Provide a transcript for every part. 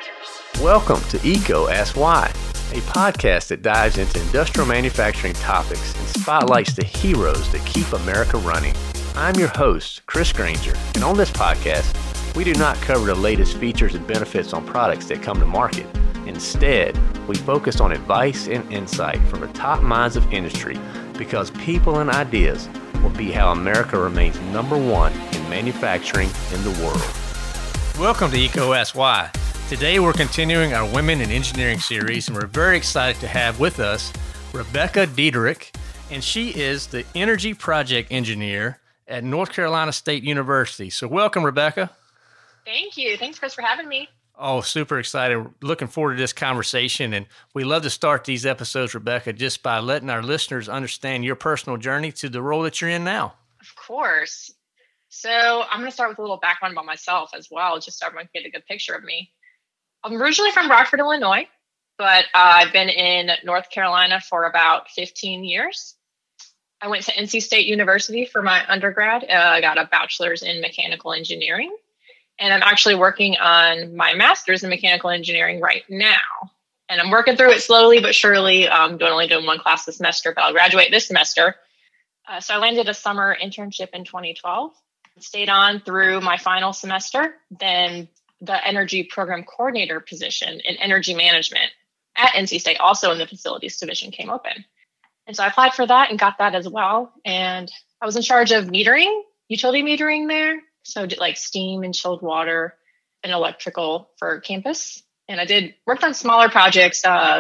Welcome to EECO Ask Why, a podcast that dives into industrial manufacturing topics and spotlights the heroes that keep America running. I'm your host, Chris Granger, and on this podcast, we do not cover the latest features and benefits on products that come to market. Instead, we focus on advice and insight from the top minds of industry because people and ideas will be how America remains number one in manufacturing in the world. Welcome to EECO Ask Why. Today we're continuing our Women in Engineering series, and we're very excited to have with us Rebecca Diederich, and she is the Energy Project Engineer at North Carolina State University. So welcome, Rebecca. Thank you. Thanks, Chris, for having me. Oh, super excited. Looking forward to this conversation. And we love to start these episodes, Rebecca, just by letting our listeners understand your personal journey to the role that you're in now. Of course. So I'm going to start with a little background about myself as well, just so everyone can get a good picture of me. I'm originally from Rockford, Illinois, but I've been in North Carolina for about 15 years. I went to NC State University for my undergrad. I got a bachelor's in mechanical engineering. And I'm actually working on my master's in mechanical engineering right now. And I'm working through it slowly but surely. I'm only doing one class this semester, but I'll graduate this semester. So I landed a summer internship in 2012, stayed on through my final semester. Then the energy program coordinator position in energy management at NC State, also in the facilities division, came open. And so I applied for that and got that as well. And I was in charge of metering, utility metering there. So did like steam and chilled water and electrical for campus. And I worked on smaller projects,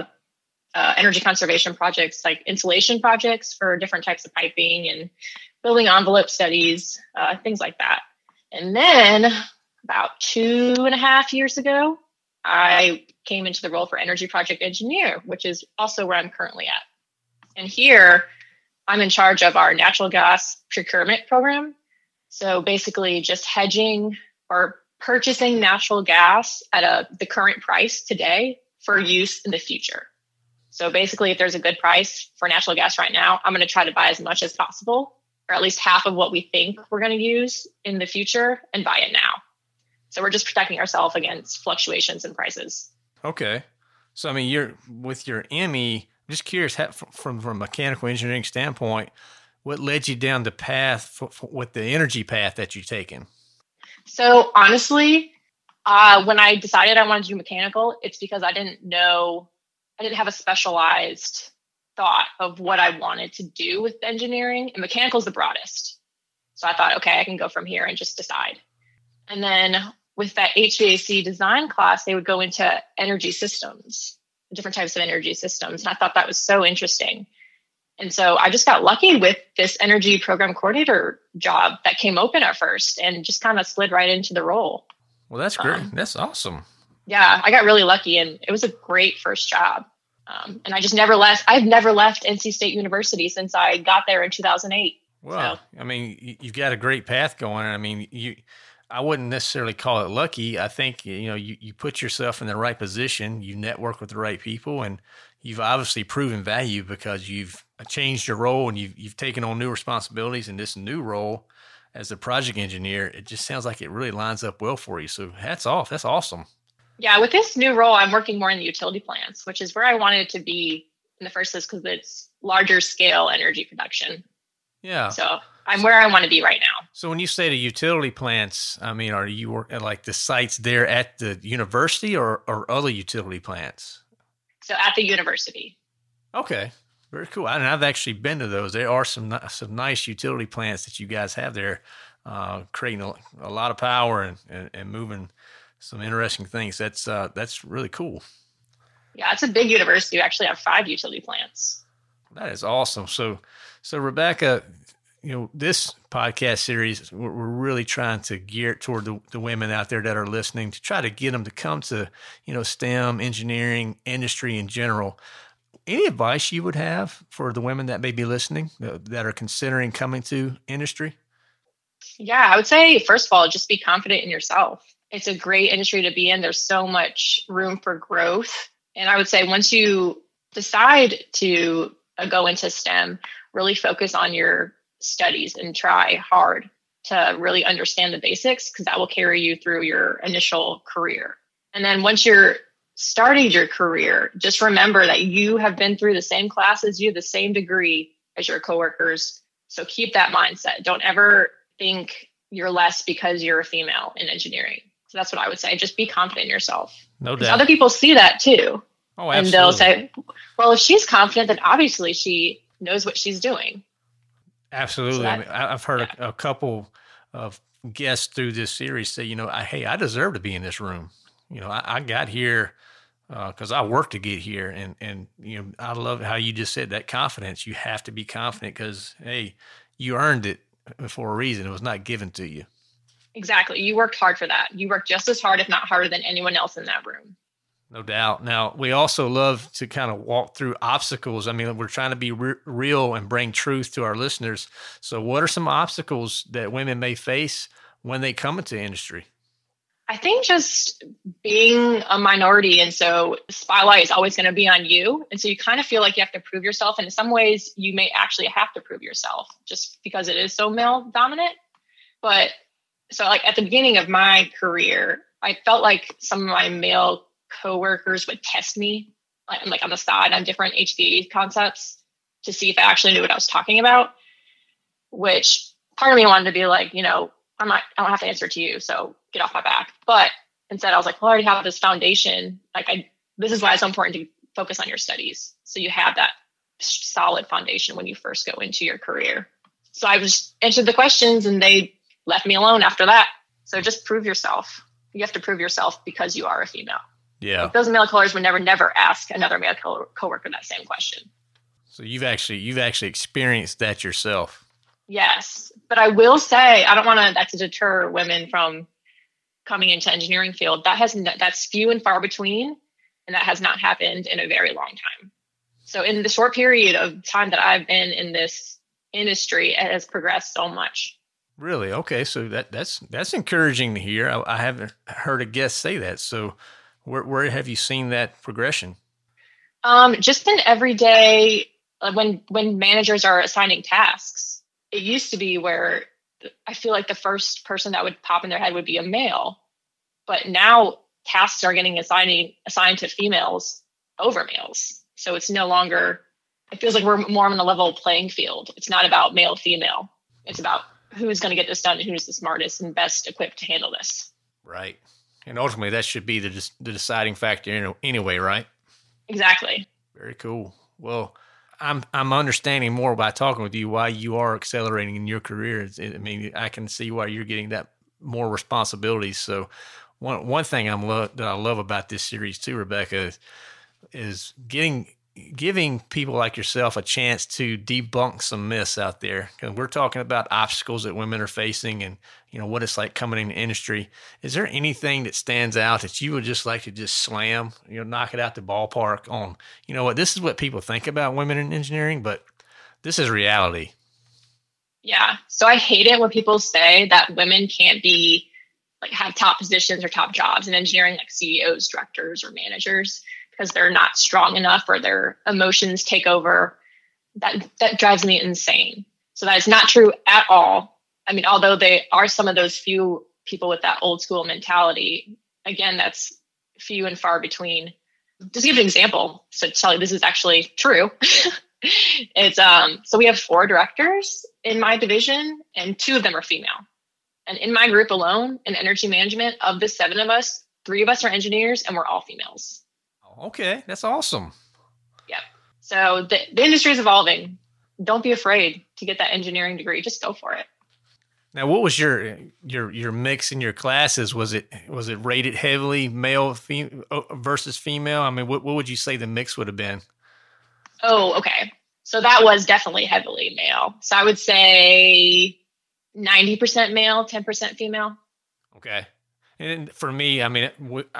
energy conservation projects, like insulation projects for different types of piping and building envelope studies, things like that. And then about 2.5 years ago, I came into the role for energy project engineer, which is also where I'm currently at. And here I'm in charge of our natural gas procurement program. So basically just hedging or purchasing natural gas at the current price today for use in the future. So basically, if there's a good price for natural gas right now, I'm going to try to buy as much as possible, or at least half of what we think we're going to use in the future, and buy it now. So we're just protecting ourselves against fluctuations in prices. Okay. So, I mean, you're with your ME, I'm just curious, from a mechanical engineering standpoint, what led you down the path with the energy path that you've taken? So honestly, when I decided I wanted to do mechanical, it's because I didn't have a specialized thought of what I wanted to do with engineering, and mechanical is the broadest. So I thought, okay, I can go from here and just decide. And then with that HVAC design class, they would go into energy systems, different types of energy systems. And I thought that was so interesting. And so I just got lucky with this energy program coordinator job that came open at first and just kind of slid right into the role. Well, that's great. That's awesome. Yeah, I got really lucky, and it was a great first job. And I just never left. I've never left NC State University since I got there in 2008. Well, so. I mean, you've got a great path going. I mean, I wouldn't necessarily call it lucky. I think, you put yourself in the right position, you network with the right people, and you've obviously proven value because you've changed your role and you've taken on new responsibilities in this new role as a project engineer. It just sounds like it really lines up well for you. So hats off. That's awesome. Yeah. With this new role, I'm working more in the utility plants, which is where I wanted to be in the first place because it's larger scale energy production. Yeah. So I'm where I want to be right now. So when you say the utility plants, I mean, are you working at like the sites there at the university or other utility plants? So at the university. Okay. Very cool. And I've actually been to those. There are some nice utility plants that you guys have there, creating a lot of power and moving some interesting things. That's really cool. Yeah, it's a big university. We actually have 5 utility plants. That is awesome. So Rebecca, this podcast series, we're really trying to gear it toward the women out there that are listening to try to get them to come to, STEM, engineering, industry in general. Any advice you would have for the women that may be listening that are considering coming to industry? Yeah, I would say, first of all, just be confident in yourself. It's a great industry to be in. There's so much room for growth. And I would say once you decide to go into STEM, really focus on your studies and try hard to really understand the basics, because that will carry you through your initial career. And then once you're starting your career, just remember that you have been through the same classes, you have the same degree as your coworkers. So keep that mindset. Don't ever think you're less because you're a female in engineering. So that's what I would say. Just be confident in yourself. No doubt. Other people see that too. Oh, absolutely. And they'll say, well, if she's confident, then obviously she knows what she's doing. Absolutely. So I mean, I've heard a couple of guests through this series say, hey, I deserve to be in this room. I got here because I worked to get here. And I love how you just said that confidence. You have to be confident because, hey, you earned it for a reason. It was not given to you. Exactly. You worked hard for that. You worked just as hard, if not harder, than anyone else in that room. No doubt. Now, we also love to kind of walk through obstacles. I mean, we're trying to be real and bring truth to our listeners. So what are some obstacles that women may face when they come into industry? I think just being a minority. And so the spotlight is always going to be on you. And so you kind of feel like you have to prove yourself. And in some ways, you may actually have to prove yourself just because it is so male dominant. But so like at the beginning of my career, I felt like some of my male coworkers would test me like on the side on different HVAC concepts to see if I actually knew what I was talking about, which part of me wanted to be like, I don't have to answer to you, so get off my back. But instead I was like, well, I already have this foundation. This is why it's so important to focus on your studies. So you have that solid foundation when you first go into your career. So I was answered the questions and they left me alone after that. So just prove yourself. You have to prove yourself because you are a female. Yeah. Like those male colors would never ask another male coworker that same question. So you've actually experienced that yourself. Yes. But I will say, I don't want that to deter women from coming into engineering field. That's few and far between. And that has not happened in a very long time. So in the short period of time that I've been in this industry, it has progressed so much. Really? Okay. So that's encouraging to hear. I haven't heard a guest say that. So where have you seen that progression? Just in everyday, when managers are assigning tasks, it used to be where I feel like the first person that would pop in their head would be a male, but now tasks are getting assigned to females over males. So it's no longer, it feels like we're more on the level playing field. It's not about male, female. It's about who's going to get this done and who's the smartest and best equipped to handle this. Right. And ultimately that should be the deciding factor anyway, right? Exactly. Very cool. Well, I'm understanding more by talking with you why you are accelerating in your career. I can see why you're getting that more responsibilities. So one thing that I love about this series too, Rebecca, is giving people like yourself a chance to debunk some myths out there. Because we're talking about obstacles that women are facing and, what it's like coming in the industry. Is there anything that stands out that you would just like to just slam, knock it out the ballpark on, this is what people think about women in engineering, but this is reality. Yeah. So I hate it when people say that women can't be have top positions or top jobs in engineering, like CEOs, directors, or managers, because they're not strong enough or their emotions take over. That drives me insane. So that is not true at all. I mean, although they are some of those few people with that old school mentality, again, that's few and far between. Just to give an example, so to tell you this is actually true. It's so we have 4 directors in my division and 2 of them are female. And in my group alone in energy management, of the 7 of us, 3 of us are engineers and we're all females. Okay, that's awesome. Yep. So the industry is evolving. Don't be afraid to get that engineering degree. Just go for it. Now, what was your mix in your classes? Was it rated heavily male versus female? I mean, what would you say the mix would have been? Oh, okay. So that was definitely heavily male. So I would say 90% male, 10% female. Okay. And for me, I mean,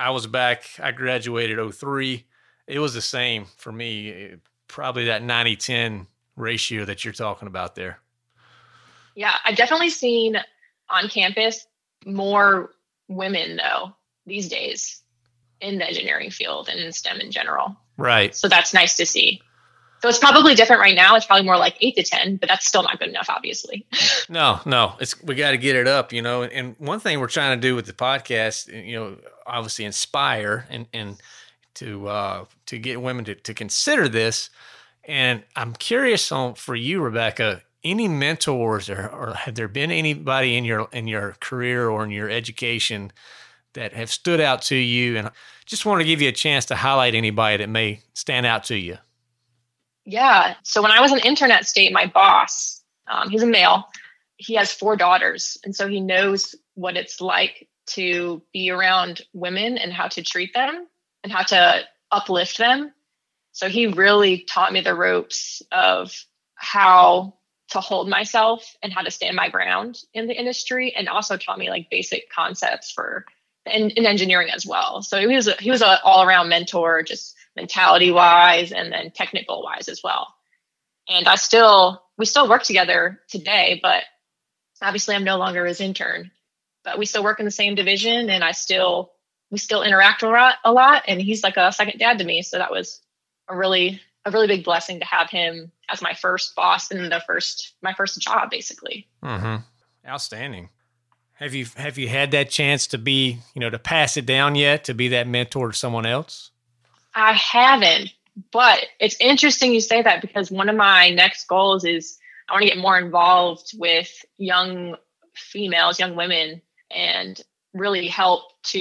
I graduated 2003. It was the same for me, probably that 90-10 ratio that you're talking about there. Yeah, I've definitely seen on campus more women, though, these days in the engineering field and in STEM in general. Right. So that's nice to see. So it's probably different right now. It's probably more like 8 to 10, but that's still not good enough, obviously. No, we got to get it up, and one thing we're trying to do with the podcast, obviously inspire and to get women to consider this. And I'm curious for you, Rebecca, any mentors or have there been anybody in your career or in your education that have stood out to you? And just want to give you a chance to highlight anybody that may stand out to you. Yeah. So when I was an intern at State, my boss, he's a male. He has 4 daughters. And so he knows what it's like to be around women and how to treat them and how to uplift them. So he really taught me the ropes of how to hold myself and how to stand my ground in the industry, and also taught me like basic concepts for in engineering as well. So he was an all-around mentor, just mentality wise and then technical wise as well. And we still work together today, but obviously I'm no longer his intern, but we still work in the same division, and we still interact a lot. And he's like a second dad to me. So that was a really big blessing to have him as my first boss and my first job, basically. Mm-hmm. Outstanding. Have you had that chance to be, to pass it down yet, to be that mentor to someone else? I haven't, but it's interesting you say that, because one of my next goals is I want to get more involved with young females, young women, and really help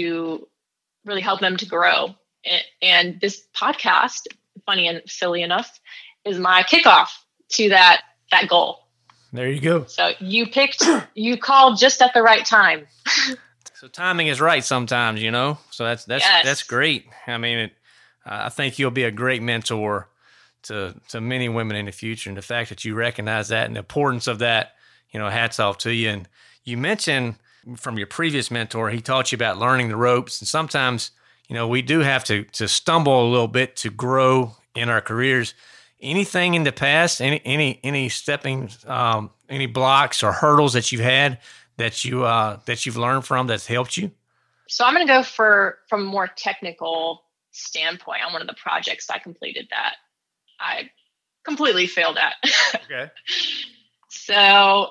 them to grow. And this podcast, funny and silly enough, is my kickoff to that goal. There you go. So you called just at the right time. So timing is right sometimes, so that's great. I mean, I think you'll be a great mentor to many women in the future. And the fact that you recognize that and the importance of that, hats off to you. And you mentioned from your previous mentor, he taught you about learning the ropes. And sometimes, we do have to stumble a little bit to grow in our careers. Anything in the past, any stepping, any blocks or hurdles that you've had that you've learned from that's helped you? So I'm going to go from a more technical standpoint on one of the projects I completed that I completely failed at. Okay. So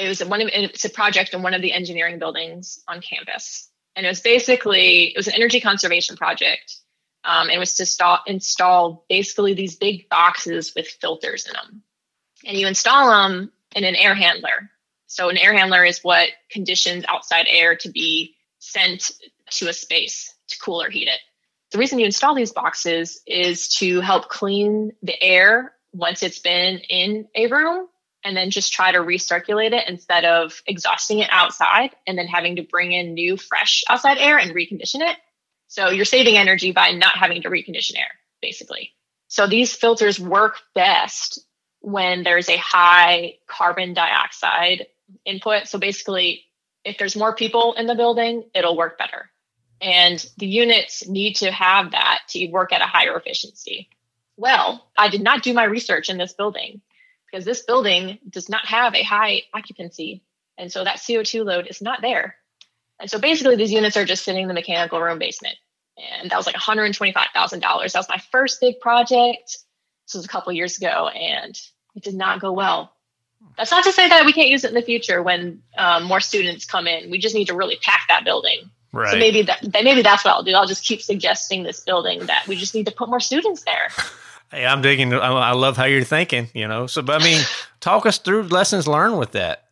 it's a project in one of the engineering buildings on campus. And it was an energy conservation project. It was to install basically these big boxes with filters in them. And you install them in an air handler. So an air handler is what conditions outside air to be sent to a space to cool or heat it. The reason you install these boxes is to help clean the air once it's been in a room, and then just try to recirculate it instead of exhausting it outside and then having to bring in new, fresh outside air and recondition it. So you're saving energy by not having to recondition air, basically. So these filters work best when there's a high carbon dioxide input. So basically, if there's more people in the building, it'll work better. And the units need to have that to work at a higher efficiency. Well, I did not do my research in this building, because this building does not have a high occupancy. And so that CO2 load is not there. And so basically these units are just sitting in the mechanical room basement. And that was like $125,000. That was my first big project. This was a couple of years ago, and it did not go well. That's not to say that we can't use it in the future when more students come in. We just need to really pack that building. Right. So maybe that's what I'll do. I'll just keep suggesting this building that we just need to put more students there. Hey, I'm digging. I love how you're thinking, So, but I mean, talk us through lessons learned with that.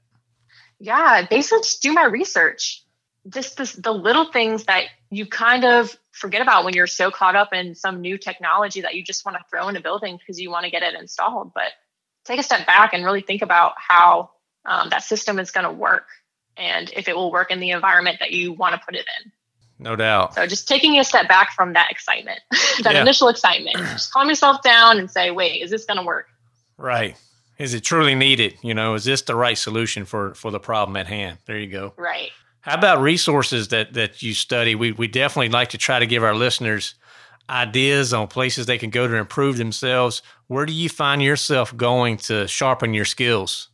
Yeah, basically just do my research. Just the little things that you kind of forget about when you're so caught up in some new technology that you just want to throw in a building because you want to get it installed. But take a step back and really think about how that system is going to work and if it will work in the environment that you want to put it in. No doubt. So just taking a step back from that excitement, initial excitement, just calm yourself down and say, wait, is this going to work? Right. Is it truly needed? Is this the right solution for the problem at hand? There you go. Right. How about resources that you study? We definitely like to try to give our listeners ideas on places they can go to improve themselves. Where do you find yourself going to sharpen your skills?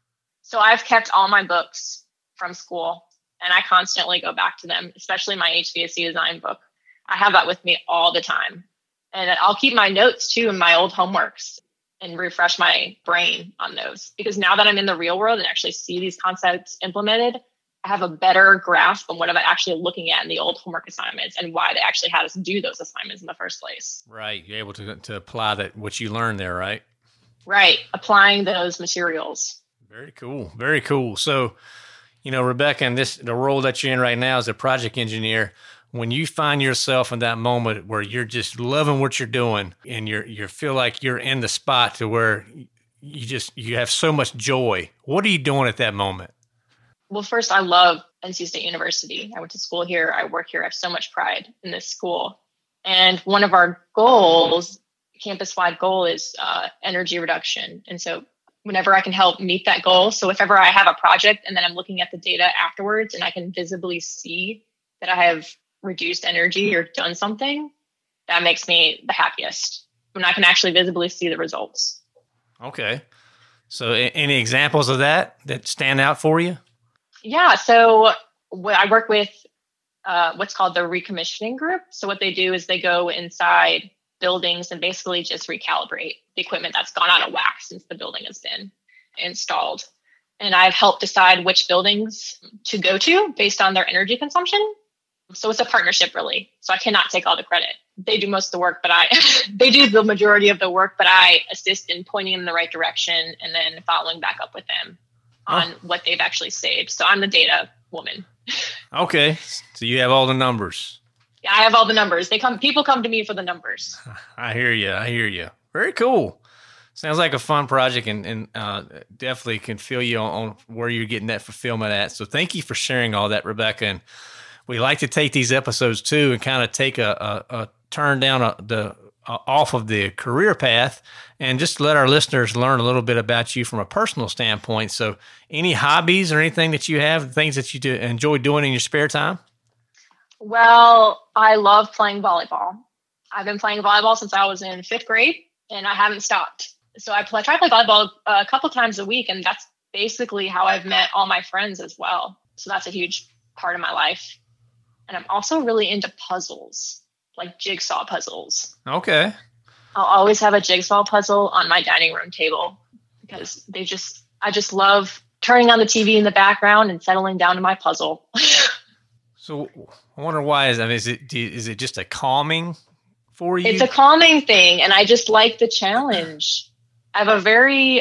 So I've kept all my books from school, and I constantly go back to them, especially my HVAC design book. I have that with me all the time. And I'll keep my notes too and my old homeworks. and refresh my brain on those. Because now that I'm in the real world and actually see these concepts implemented, I have a better grasp on what I'm actually looking at in the old homework assignments and why they actually had us do those assignments in the first place. Right. You're able to apply that, what you learned there, right? Right. Applying those materials. Very cool. Very cool. So, Rebecca, in the role that you're in right now as a project engineer, when you find yourself in that moment where you're just loving what you're doing and you feel like you're in the spot to where you have so much joy, what are you doing at that moment? Well, first, I love NC State University. I went to school here. I work here. I have so much pride in this school. And one of our goals, campus-wide goal, is energy reduction. And so whenever I can help meet that goal, so if ever I have a project and then I'm looking at the data afterwards and I can visibly see that I have reduced energy or done something, that makes me the happiest, when I can actually visibly see the results. Okay. So any examples of that stand out for you? Yeah. So I work with what's called the recommissioning group. So what they do is they go inside buildings and basically just recalibrate the equipment that's gone out of whack since the building has been installed. And I've helped decide which buildings to go to based on their energy consumption. So it's a partnership, really. So I cannot take all the credit. They do most of the work, but they do the majority of the work, but I assist in pointing in the right direction and then following back up with them on what they've actually saved. So I'm the data woman. Okay. So you have all the numbers. Yeah, I have all the numbers. People come to me for the numbers. I hear you. Very cool. Sounds like a fun project and definitely can feel you on where you're getting that fulfillment at. So thank you for sharing all that, Rebecca. And we like to take these episodes too and kind of take a turn down off of the career path and just let our listeners learn a little bit about you from a personal standpoint. So any hobbies or anything that you have, things that you enjoy doing in your spare time? Well, I love playing volleyball. I've been playing volleyball since I was in 5th grade and I haven't stopped. So I try to play volleyball a couple times a week, and that's basically how I've met all my friends as well. So that's a huge part of my life. And I'm also really into puzzles, like jigsaw puzzles. Okay. I'll always have a jigsaw puzzle on my dining room table because I just love turning on the TV in the background and settling down to my puzzle. So I wonder why is it just a calming for you? It's a calming thing, and I just like the challenge. I have a very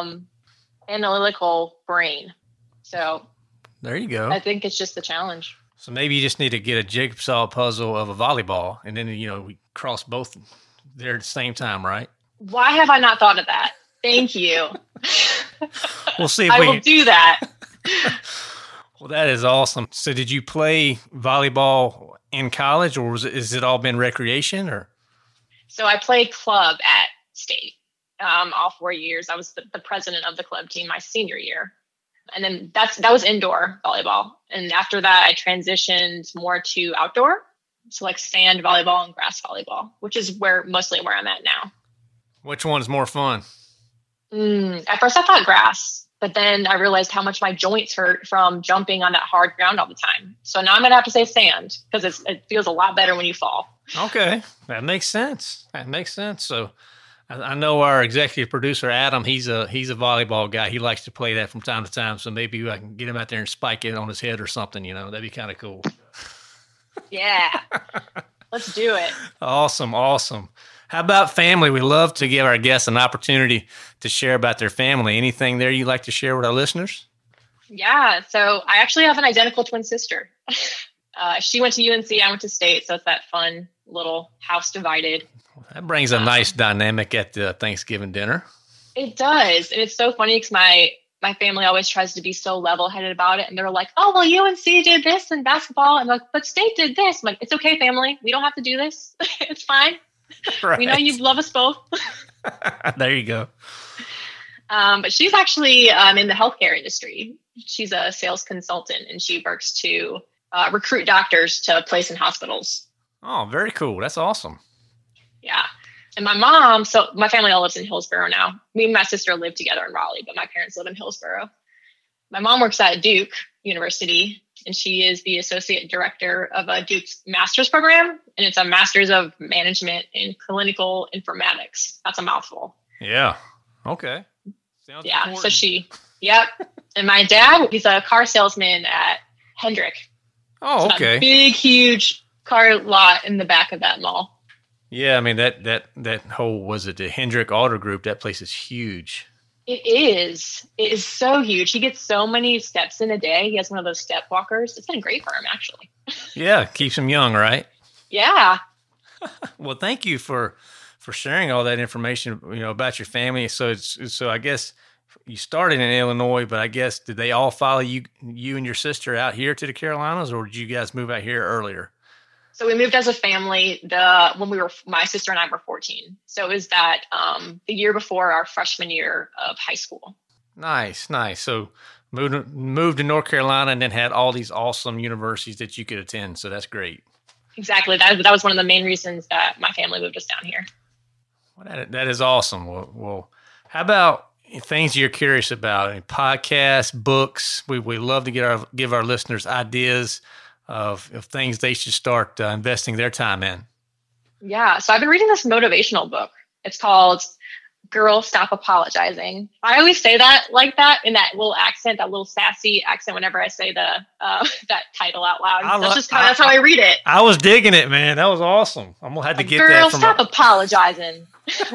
analytical brain, so there you go. I think it's just the challenge. So maybe you just need to get a jigsaw puzzle of a volleyball, and then we cross both there at the same time, right? Why have I not thought of that? Thank you. We'll see if I will do that. Well, that is awesome. So did you play volleyball in college, or is it all been recreation? Or So I played club at State all 4 years. I was the president of the club team my senior year. And then that was indoor volleyball. And after that, I transitioned more to outdoor. So like sand volleyball and grass volleyball, which is mostly where I'm at now. Which one's more fun? At first I thought grass, but then I realized how much my joints hurt from jumping on that hard ground all the time. So now I'm going to have to say sand because it feels a lot better when you fall. Okay. That makes sense. So I know our executive producer, Adam, he's a volleyball guy. He likes to play that from time to time. So maybe I can get him out there and spike it on his head or something, that'd be kind of cool. Yeah. Let's do it. Awesome. How about family? We love to give our guests an opportunity to share about their family. Anything there you'd like to share with our listeners? Yeah. So I actually have an identical twin sister. She went to UNC, I went to State. So it's that fun little house divided. That brings a nice dynamic at the Thanksgiving dinner. It does. And it's so funny because my family always tries to be so level-headed about it. And they're like, oh, well, UNC did this in basketball. And I'm like, but State did this. I'm like, it's okay, family. We don't have to do this. It's fine. Right. We know you love us both. There you go. But she's actually in the healthcare industry. She's a sales consultant, and she works to recruit doctors to place in hospitals. Oh, very cool. That's awesome. Yeah. And my mom, so my family all lives in Hillsborough now. Me and my sister live together in Raleigh, but my parents live in Hillsborough. My mom works at Duke University, and she is the associate director of a Duke's master's program. And it's a master's of management in clinical informatics. That's a mouthful. Yeah. Okay. Sounds Yeah. important. So yep. And my dad, he's a car salesman at Hendrick. Oh, so okay. Big, huge car lot in the back of that mall. Yeah, I mean that whole, was it the Hendrick Auto Group? That place is huge. It is. It is so huge. He gets so many steps in a day. He has one of those step walkers. It's been great for him, actually. Yeah, keeps him young, right? Yeah. Well, thank you for sharing all that information, about your family. So I guess you started in Illinois, but I guess did they all follow you and your sister out here to the Carolinas, or did you guys move out here earlier? So we moved as a family when my sister and I were 14. So it was that the year before our freshman year of high school. Nice. So moved to North Carolina and then had all these awesome universities that you could attend. So that's great. Exactly. That was one of the main reasons that my family moved us down here. Well, that is awesome. Well, how about things you're curious about? Any podcasts, books? We love to give our listeners ideas of things they should start investing their time in. Yeah. So I've been reading this motivational book. It's called Girl, Stop Apologizing. I always say that like that in that little accent, that little sassy accent whenever I say that title out loud. That's how I read it. I was digging it, man. That was awesome. I'm going to have to get Girl, that from stop apologizing.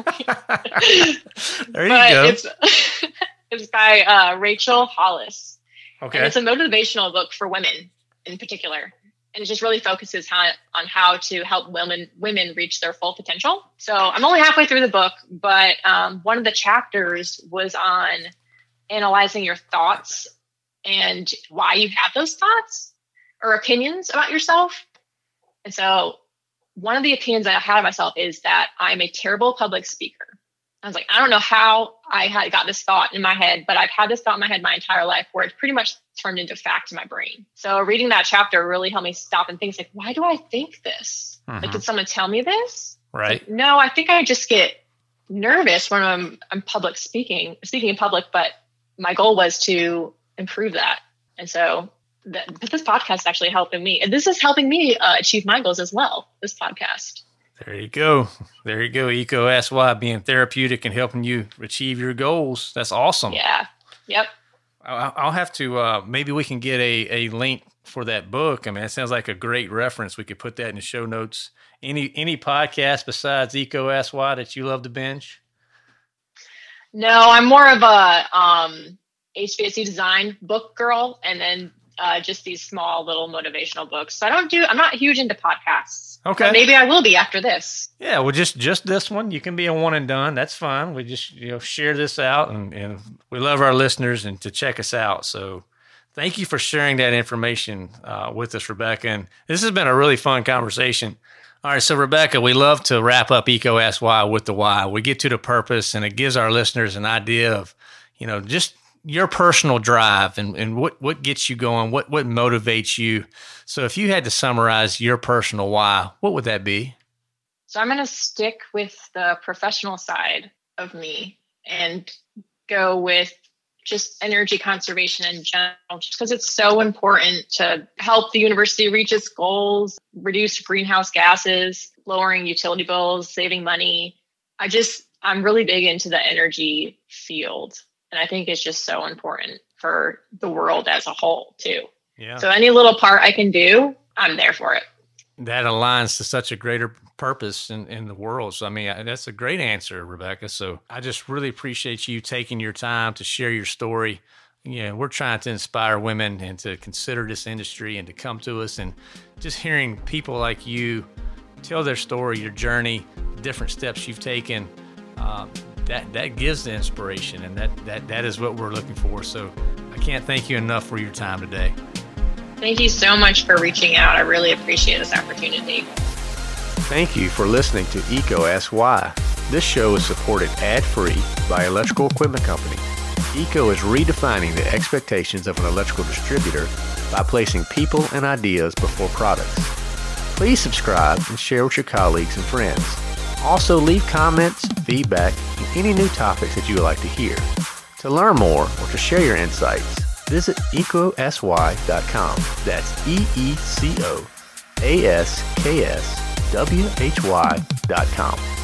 There you go. It's by Rachel Hollis. Okay. And it's a motivational book for women in particular. And it just really focuses on how to help women reach their full potential. So I'm only halfway through the book, but one of the chapters was on analyzing your thoughts and why you have those thoughts or opinions about yourself. And so one of the opinions that I had of myself is that I'm a terrible public speaker. I was like, I don't know how I had got this thought in my head, but I've had this thought in my head my entire life where it's pretty much turned into fact in my brain. So reading that chapter really helped me stop and think, like, why do I think this? Mm-hmm. Like, did someone tell me this? Right. Like, no, I think I just get nervous when I'm public speaking in public, but my goal was to improve that. And so but this podcast is actually helping me. And this is helping me achieve my goals as well, this podcast. There you go. EECO Ask Why, being therapeutic and helping you achieve your goals. That's awesome. Yeah. Yep. I'll have to, maybe we can get a link for that book. I mean, it sounds like a great reference. We could put that in the show notes. Any podcast besides EECO Ask Why that you love to binge? No, I'm more of a HVAC design book girl, and then just these small little motivational books. So I'm not huge into podcasts. Okay. But maybe I will be after this. Yeah, well, just this one. You can be a one and done. That's fine. We just share this out, and we love our listeners and to check us out. So thank you for sharing that information with us, Rebecca. And this has been a really fun conversation. All right, so Rebecca, we love to wrap up EECO Ask Why with the why. We get to the purpose, and it gives our listeners an idea of just your personal drive and what gets you going, what motivates you. So if you had to summarize your personal why, what would that be? So I'm going to stick with the professional side of me and go with just energy conservation in general, just because it's so important to help the university reach its goals, reduce greenhouse gases, lowering utility bills, saving money. I'm really big into the energy field. And I think it's just so important for the world as a whole, too. Yeah. So any little part I can do, I'm there for it. That aligns to such a greater purpose in the world. So, I mean, that's a great answer, Rebecca. So I just really appreciate you taking your time to share your story. We're trying to inspire women and to consider this industry and to come to us, and just hearing people like you tell their story, your journey, the different steps you've taken. That gives the inspiration, and that is what we're looking for. So I can't thank you enough for your time today. Thank you so much for reaching out. I really appreciate this opportunity. Thank you for listening to EECO Ask Why. This show is supported ad-free by Electrical Equipment Company. EECO is redefining the expectations of an electrical distributor by placing people and ideas before products. Please subscribe and share with your colleagues and friends. Also, leave comments, feedback, and any new topics that you would like to hear. To learn more or to share your insights, visit eecoswhy.com. That's EECOASKSWHY.com.